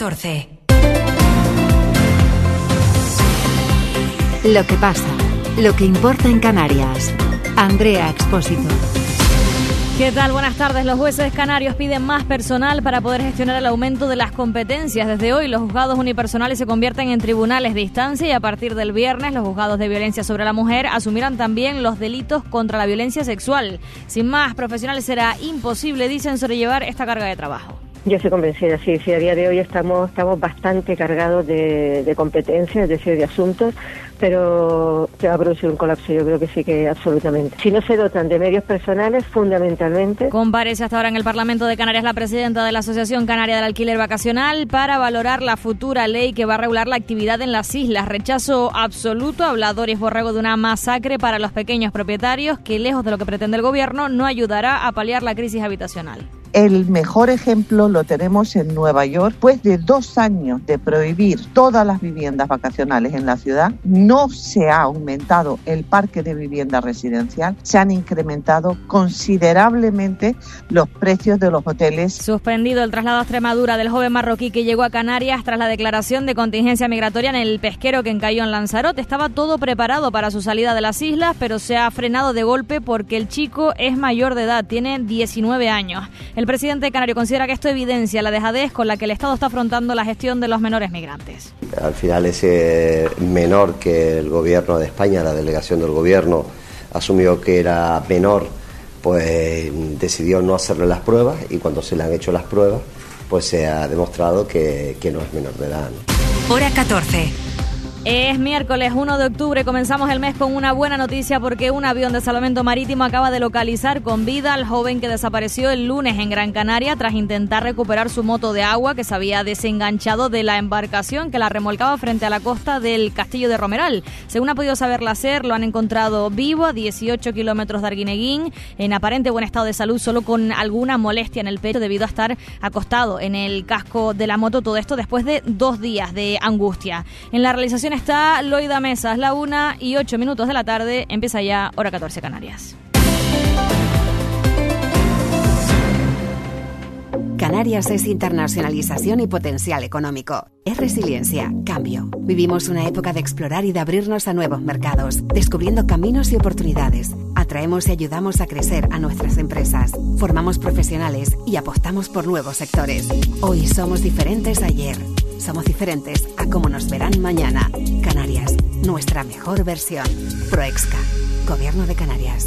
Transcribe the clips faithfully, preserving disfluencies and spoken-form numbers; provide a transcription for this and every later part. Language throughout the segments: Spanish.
catorce. Lo que pasa, lo que importa en Canarias. Andrea Expósito. ¿Qué tal? Buenas tardes. Los jueces canarios piden más personal para poder gestionar el aumento de las competencias. Desde hoy, los juzgados unipersonales se convierten en tribunales de instancia y a partir del viernes, los juzgados de violencia sobre la mujer asumirán también los delitos contra la violencia sexual. Sin más profesionales será imposible, dicen, sobrellevar esta carga de trabajo. Yo estoy convencida, sí, sí, a día de hoy estamos estamos bastante cargados de, de competencias, es decir, de asuntos, pero se va a producir un colapso, yo creo que sí, que absolutamente. Si no se dotan de medios personales, fundamentalmente. Comparece hasta ahora en el Parlamento de Canarias la presidenta de la Asociación Canaria del Alquiler Vacacional para valorar la futura ley que va a regular la actividad en las islas. Rechazo absoluto, habla Doris Borrego de una masacre para los pequeños propietarios que, lejos de lo que pretende el gobierno, no ayudará a paliar la crisis habitacional. El mejor ejemplo lo tenemos en Nueva York. Después de dos años de prohibir todas las viviendas vacacionales en la ciudad, no se ha aumentado el parque de vivienda residencial, se han incrementado considerablemente los precios de los hoteles. Suspendido el traslado a Extremadura del joven marroquí que llegó a Canarias tras la declaración de contingencia migratoria en el pesquero que encalló en Lanzarote. Estaba todo preparado para su salida de las islas, pero se ha frenado de golpe porque el chico es mayor de edad, tiene diecinueve años. El presidente canario considera que esto evidencia la dejadez con la que el Estado está afrontando la gestión de los menores migrantes. Al final ese menor que el gobierno de España, la delegación del gobierno, asumió que era menor, pues decidió no hacerle las pruebas y cuando se le han hecho las pruebas, pues se ha demostrado que, que no es menor de edad, ¿no? Hora catorce. Es miércoles uno de octubre, comenzamos el mes con una buena noticia porque un avión de salvamento marítimo acaba de localizar con vida al joven que desapareció el lunes en Gran Canaria tras intentar recuperar su moto de agua que se había desenganchado de la embarcación que la remolcaba frente a la costa del Castillo de Romeral. Según ha podido saber la SER, lo han encontrado vivo a dieciocho kilómetros de Arguineguín, en aparente buen estado de salud, solo con alguna molestia en el pecho debido a estar acostado en el casco de la moto, todo esto después de dos días de angustia. En la realización está Loida Mesas, la una y ocho minutos de la tarde, empieza ya Hora catorce Canarias. Canarias es internacionalización y potencial económico. Es resiliencia, cambio. Vivimos una época de explorar y de abrirnos a nuevos mercados, descubriendo caminos y oportunidades. Atraemos y ayudamos a crecer a nuestras empresas. Formamos profesionales y apostamos por nuevos sectores. Hoy somos diferentes a ayer. Somos diferentes a cómo nos verán mañana. Canarias, nuestra mejor versión. Proexca, Gobierno de Canarias.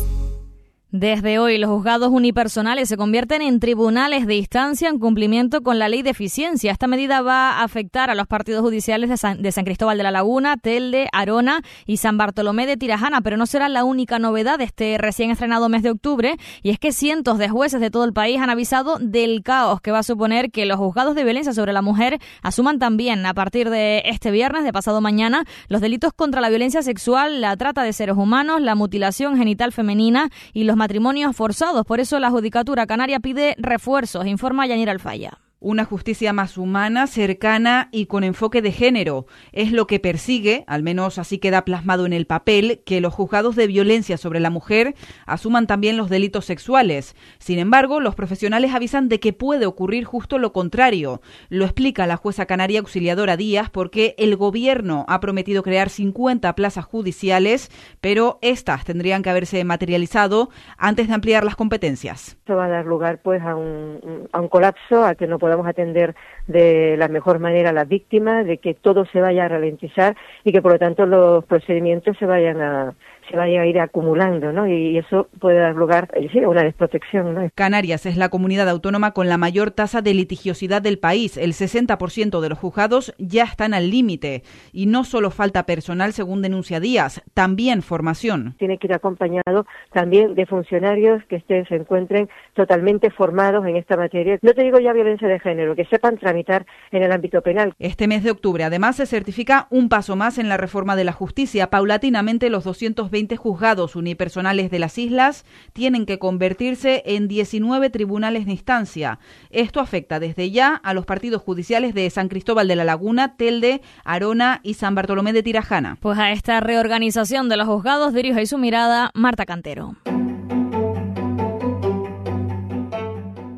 Desde hoy, los juzgados unipersonales se convierten en tribunales de instancia en cumplimiento con la ley de eficiencia. Esta medida va a afectar a los partidos judiciales de San, de San Cristóbal de la Laguna, Telde, Arona y San Bartolomé de Tirajana, pero no será la única novedad de este recién estrenado mes de octubre, y es que cientos de jueces de todo el país han avisado del caos que va a suponer que los juzgados de violencia sobre la mujer asuman también, a partir de este viernes, de pasado mañana, los delitos contra la violencia sexual, la trata de seres humanos, la mutilación genital femenina y los matrimonios forzados. Por eso la Judicatura Canaria pide refuerzos, informa Yanira Alfaya. Una justicia más humana, cercana y con enfoque de género. Es lo que persigue, al menos así queda plasmado en el papel, que los juzgados de violencia sobre la mujer asuman también los delitos sexuales. Sin embargo, los profesionales avisan de que puede ocurrir justo lo contrario. Lo explica la jueza canaria Auxiliadora Díaz porque el gobierno ha prometido crear cincuenta plazas judiciales, pero estas tendrían que haberse materializado antes de ampliar las competencias. Esto va a dar lugar pues a un, a un colapso, a que no podamos atender de la mejor manera a las víctimas, de que todo se vaya a ralentizar y que por lo tanto los procedimientos se vayan a se vaya a ir acumulando, ¿no? Y eso puede dar lugar sí, a una desprotección, ¿no? Canarias es la comunidad autónoma con la mayor tasa de litigiosidad del país. El sesenta por ciento de los juzgados ya están al límite. Y no solo falta personal, según denuncia Díaz, también formación. Tiene que ir acompañado también de funcionarios que estén, se encuentren totalmente formados en esta materia. No te digo ya violencia de género, que sepan tramitar en el ámbito penal. Este mes de octubre, además, se certifica un paso más en la reforma de la justicia. Paulatinamente, los doscientos veinte juzgados unipersonales de las islas tienen que convertirse en diecinueve tribunales de instancia. Esto afecta desde ya a los partidos judiciales de San Cristóbal de la Laguna, Telde, Arona y San Bartolomé de Tirajana. Pues a esta reorganización de los juzgados dirige su mirada Marta Cantero.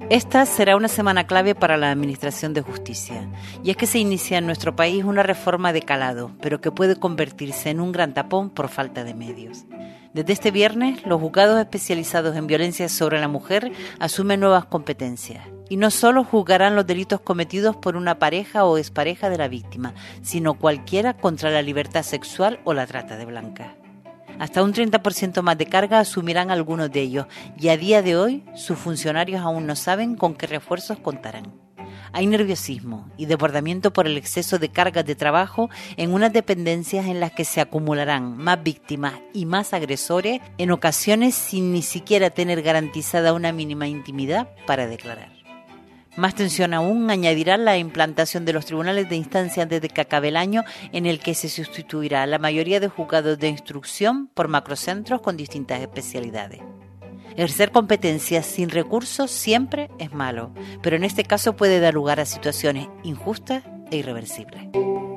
Esta será una semana clave para la Administración de Justicia, y es que se inicia en nuestro país una reforma de calado, pero que puede convertirse en un gran tapón por falta de medios. Desde este viernes, los juzgados especializados en violencia sobre la mujer asumen nuevas competencias, y no solo juzgarán los delitos cometidos por una pareja o expareja de la víctima, sino cualquiera contra la libertad sexual o la trata de blancas. Hasta un treinta por ciento más de carga asumirán algunos de ellos, y a día de hoy sus funcionarios aún no saben con qué refuerzos contarán. Hay nerviosismo y desbordamiento por el exceso de cargas de trabajo en unas dependencias en las que se acumularán más víctimas y más agresores, en ocasiones sin ni siquiera tener garantizada una mínima intimidad para declarar. Más tensión aún añadirá la implantación de los tribunales de instancia antes de que acabe el año, en el que se sustituirá la mayoría de juzgados de instrucción por macrocentros con distintas especialidades. Ejercer competencias sin recursos siempre es malo, pero en este caso puede dar lugar a situaciones injustas e irreversibles.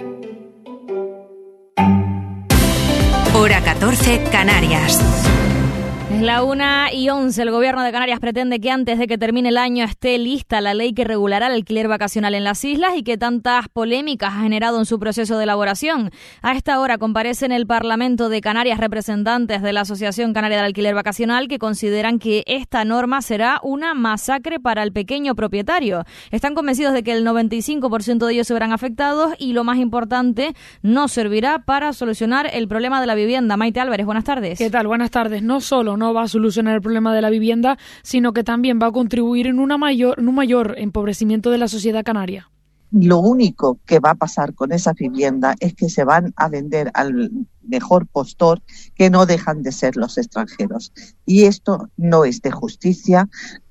Hora catorce, Canarias. Es la una y once. El Gobierno de Canarias pretende que antes de que termine el año esté lista la ley que regulará el alquiler vacacional en las islas y que tantas polémicas ha generado en su proceso de elaboración. A esta hora comparecen en el Parlamento de Canarias representantes de la Asociación Canaria del Alquiler Vacacional, que consideran que esta norma será una masacre para el pequeño propietario. Están convencidos de que el noventa y cinco por ciento de ellos se verán afectados y, lo más importante, no servirá para solucionar el problema de la vivienda. Maite Álvarez, buenas tardes. ¿Qué tal? Buenas tardes. No solo no va a solucionar el problema de la vivienda, sino que también va a contribuir en, una mayor, en un mayor empobrecimiento de la sociedad canaria. Lo único que va a pasar con esas viviendas es que se van a vender al mejor postor, que no dejan de ser los extranjeros. Y esto no es de justicia,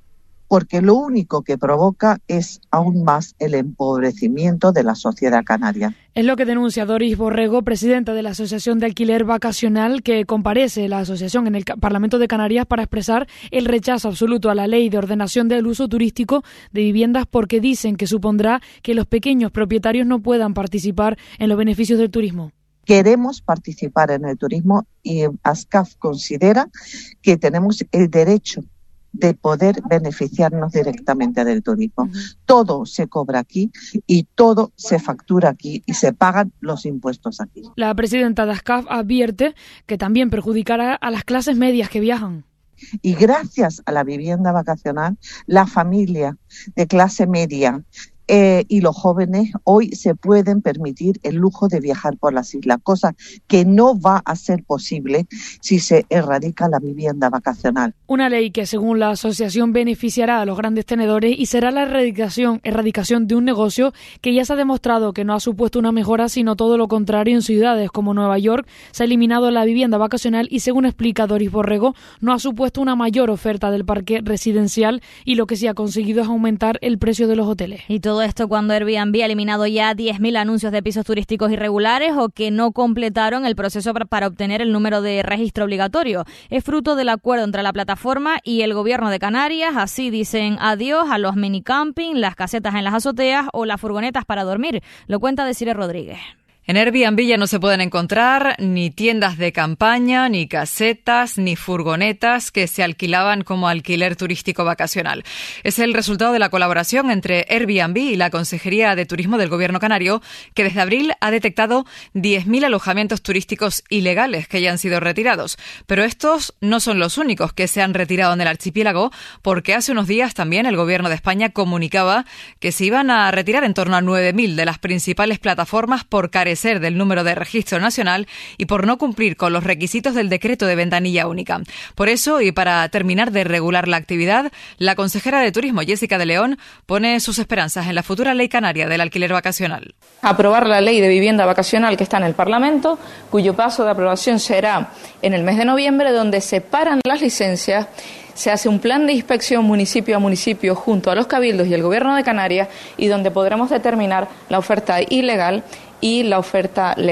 porque lo único que provoca es aún más el empobrecimiento de la sociedad canaria. Es lo que denuncia Doris Borrego, presidenta de la Asociación de Alquiler Vacacional, que comparece la asociación en el Parlamento de Canarias para expresar el rechazo absoluto a la ley de ordenación del uso turístico de viviendas, porque dicen que supondrá que los pequeños propietarios no puedan participar en los beneficios del turismo. Queremos participar en el turismo y ASCAF considera que tenemos el derecho de poder beneficiarnos directamente del turismo. Uh-huh. Todo se cobra aquí y todo se factura aquí y se pagan los impuestos aquí. La presidenta de ASCAF advierte que también perjudicará a las clases medias que viajan. Y gracias a la vivienda vacacional, la familia de clase media Eh, y los jóvenes hoy se pueden permitir el lujo de viajar por las islas, cosa que no va a ser posible si se erradica la vivienda vacacional. Una ley que, según la asociación, beneficiará a los grandes tenedores y será la erradicación, erradicación de un negocio que ya se ha demostrado que no ha supuesto una mejora, sino todo lo contrario. En ciudades como Nueva York se ha eliminado la vivienda vacacional y, según explica Doris Borrego, no ha supuesto una mayor oferta del parque residencial, y lo que sí ha conseguido es aumentar el precio de los hoteles. Y todo esto cuando Airbnb ha eliminado ya diez mil anuncios de pisos turísticos irregulares o que no completaron el proceso para obtener el número de registro obligatorio. Es fruto del acuerdo entre la plataforma y el Gobierno de Canarias. Así dicen adiós a los minicamping, las casetas en las azoteas o las furgonetas para dormir. Lo cuenta Desiree Rodríguez. En Airbnb ya no se pueden encontrar ni tiendas de campaña, ni casetas, ni furgonetas que se alquilaban como alquiler turístico vacacional. Es el resultado de la colaboración entre Airbnb y la Consejería de Turismo del Gobierno canario, que desde abril ha detectado diez mil alojamientos turísticos ilegales que ya han sido retirados. Pero estos no son los únicos que se han retirado en el archipiélago, porque hace unos días también el Gobierno de España comunicaba que se iban a retirar en torno a nueve mil de las principales plataformas por carecer del número de registro nacional y por no cumplir con los requisitos del decreto de ventanilla única. Por eso, y para terminar de regular la actividad, la consejera de Turismo, Jessica de León, pone sus esperanzas en la futura ley canaria del alquiler vacacional. Aprobar la ley de vivienda vacacional que está en el Parlamento, cuyo paso de aprobación será en el mes de noviembre, donde se paran las licencias. Se hace un plan de inspección municipio a municipio junto a los cabildos y el Gobierno de Canarias, y donde podremos determinar la oferta ilegal y la oferta legal.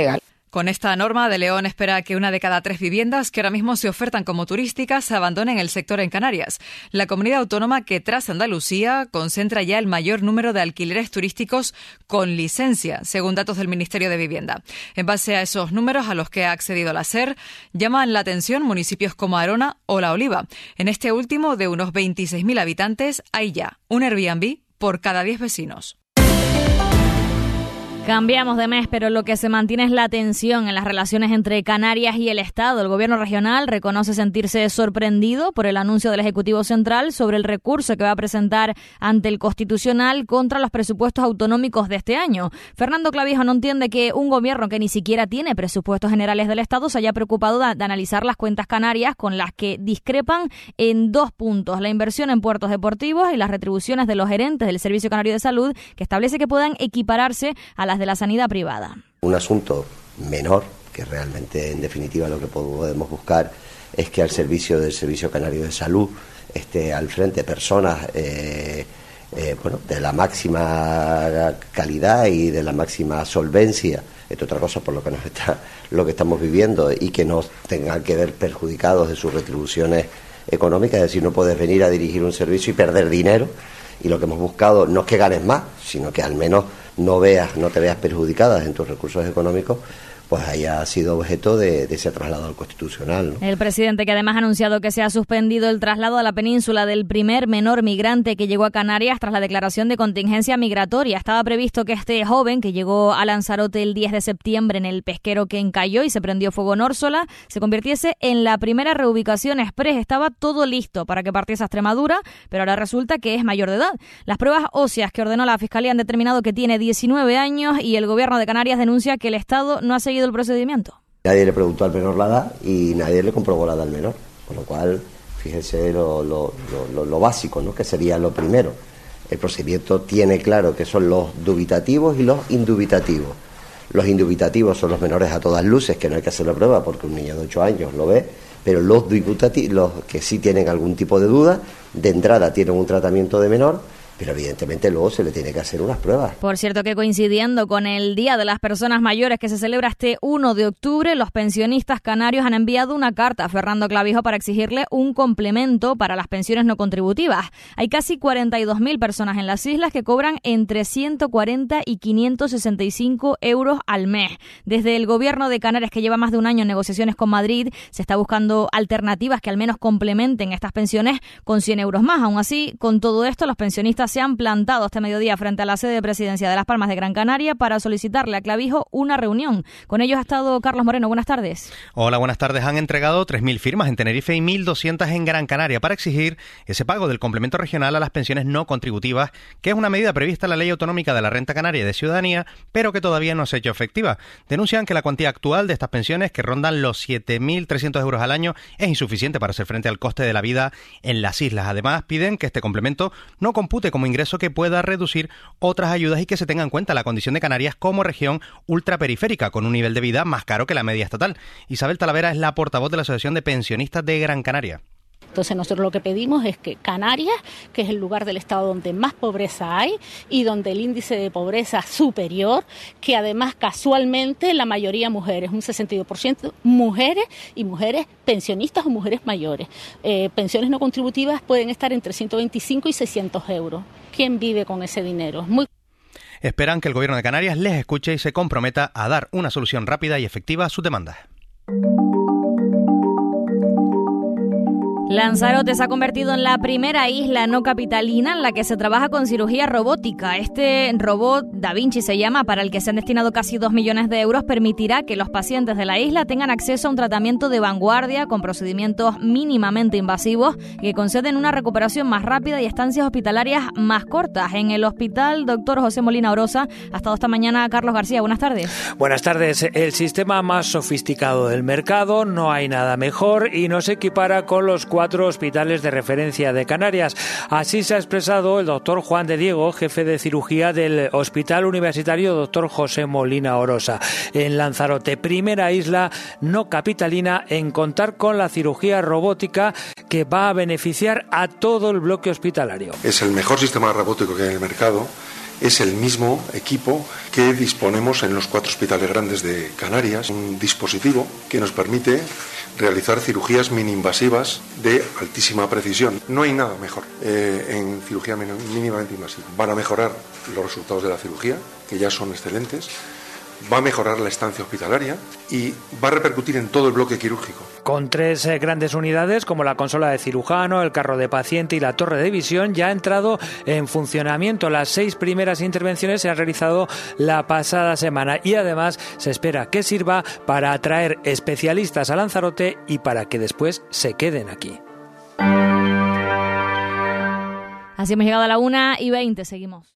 Con esta norma, De León espera que una de cada tres viviendas que ahora mismo se ofertan como turísticas abandonen el sector en Canarias. La comunidad autónoma que, tras Andalucía, concentra ya el mayor número de alquileres turísticos con licencia, según datos del Ministerio de Vivienda. En base a esos números a los que ha accedido la SER, llaman la atención municipios como Arona o La Oliva. En este último, de unos veintiséis mil habitantes, hay ya un Airbnb por cada diez vecinos. Cambiamos de mes, pero lo que se mantiene es la tensión en las relaciones entre Canarias y el Estado. El Gobierno regional reconoce sentirse sorprendido por el anuncio del Ejecutivo Central sobre el recurso que va a presentar ante el Constitucional contra los presupuestos autonómicos de este año. Fernando Clavijo no entiende que un gobierno que ni siquiera tiene presupuestos generales del Estado se haya preocupado de, de analizar las cuentas canarias, con las que discrepan en dos puntos: la inversión en puertos deportivos y las retribuciones de los gerentes del Servicio Canario de Salud, que establece que puedan equipararse a las de la sanidad privada. Un asunto menor, que realmente en definitiva lo que podemos buscar es que al servicio del Servicio Canario de Salud esté al frente personas eh, eh, bueno, de la máxima calidad y de la máxima solvencia. Esto es otra cosa por lo que nos está, lo que estamos viviendo, y que no tengan que ver perjudicados de sus retribuciones económicas. Es decir, no puedes venir a dirigir un servicio y perder dinero, y lo que hemos buscado no es que ganes más, sino que al menos no veas, no te veas perjudicadas en tus recursos económicos, pues haya sido objeto de, de ese traslado al Constitucional, ¿no? El presidente, que además ha anunciado que se ha suspendido el traslado a la península del primer menor migrante que llegó a Canarias tras la declaración de contingencia migratoria. Estaba previsto que este joven, que llegó a Lanzarote el diez de septiembre en el pesquero que encalló y se prendió fuego en Órsola, se convirtiese en la primera reubicación express. Estaba todo listo para que partiese a Extremadura, pero ahora resulta que es mayor de edad. Las pruebas óseas que ordenó la Fiscalía han determinado que tiene diecinueve años, y el Gobierno de Canarias denuncia que el Estado no ha seguido el procedimiento. Nadie le preguntó al menor la edad y nadie le comprobó la edad al menor, con lo cual fíjense lo, lo, lo, lo básico, ¿no?, que sería lo primero. El procedimiento tiene claro que son los dubitativos y los indubitativos. Los indubitativos son los menores a todas luces, que no hay que hacer la prueba porque un niño de ocho años lo ve, pero los dubitativos, los que sí tienen algún tipo de duda, de entrada tienen un tratamiento de menor, pero evidentemente luego se le tiene que hacer unas pruebas. Por cierto, que coincidiendo con el Día de las Personas Mayores, que se celebra este uno de octubre, los pensionistas canarios han enviado una carta a Fernando Clavijo para exigirle un complemento para las pensiones no contributivas. Hay casi cuarenta y dos mil personas en las islas que cobran entre ciento cuarenta y quinientos sesenta y cinco euros al mes. Desde el Gobierno de Canarias, que lleva más de un año en negociaciones con Madrid, se está buscando alternativas que al menos complementen estas pensiones con cien euros más. Aún así, con todo esto, los pensionistas se han plantado este mediodía frente a la sede de presidencia de Las Palmas de Gran Canaria para solicitarle a Clavijo una reunión. Con ellos ha estado Carlos Moreno. Buenas tardes. Hola, buenas tardes. Han entregado tres mil firmas en Tenerife y mil doscientas en Gran Canaria para exigir ese pago del complemento regional a las pensiones no contributivas, que es una medida prevista en la Ley Autonómica de la Renta Canaria de Ciudadanía, pero que todavía no se ha hecho efectiva. Denuncian que la cuantía actual de estas pensiones, que rondan los siete mil trescientos euros al año, es insuficiente para hacer frente al coste de la vida en las islas. Además, piden que este complemento no compute como ingreso que pueda reducir otras ayudas y que se tenga en cuenta la condición de Canarias como región ultraperiférica, con un nivel de vida más caro que la media estatal. Isabel Talavera es la portavoz de la Asociación de Pensionistas de Gran Canaria. Entonces nosotros lo que pedimos es que Canarias, que es el lugar del Estado donde más pobreza hay y donde el índice de pobreza es superior, que además casualmente la mayoría mujeres, un sesenta y dos por ciento mujeres y mujeres pensionistas o mujeres mayores. Eh, pensiones no contributivas pueden estar entre ciento veinticinco y seiscientos euros. ¿Quién vive con ese dinero? Es muy... Esperan que el Gobierno de Canarias les escuche y se comprometa a dar una solución rápida y efectiva a sus demandas. Lanzarote se ha convertido en la primera isla no capitalina en la que se trabaja con cirugía robótica. Este robot, Da Vinci se llama, para el que se han destinado casi dos millones de euros, permitirá que los pacientes de la isla tengan acceso a un tratamiento de vanguardia con procedimientos mínimamente invasivos que conceden una recuperación más rápida y estancias hospitalarias más cortas. En el hospital doctor José Molina Orosa ha estado esta mañana Carlos García. Buenas tardes. Buenas tardes. El sistema más sofisticado del mercado, no hay nada mejor y no se equipara con los cuatro hospitales de referencia de Canarias. Así se ha expresado el doctor Juan de Diego, jefe de cirugía del Hospital Universitario doctor José Molina Orosa, en Lanzarote, primera isla no capitalina en contar con la cirugía robótica que va a beneficiar a todo el bloque hospitalario. Es el mejor sistema robótico que hay en el mercado Es el mismo equipo que disponemos en los cuatro hospitales grandes de Canarias, un dispositivo que nos permite realizar cirugías mini-invasivas de altísima precisión. No hay nada mejor eh, en cirugía mínimamente invasiva. Van a mejorar los resultados de la cirugía, que ya son excelentes, va a mejorar la estancia hospitalaria y va a repercutir en todo el bloque quirúrgico. Con tres eh, grandes unidades como la consola de cirujano, el carro de paciente y la torre de visión ya ha entrado en funcionamiento. Las seis primeras intervenciones se han realizado la pasada semana y además se espera que sirva para atraer especialistas a Lanzarote y para que después se queden aquí. Así hemos llegado a la una y veinte, seguimos.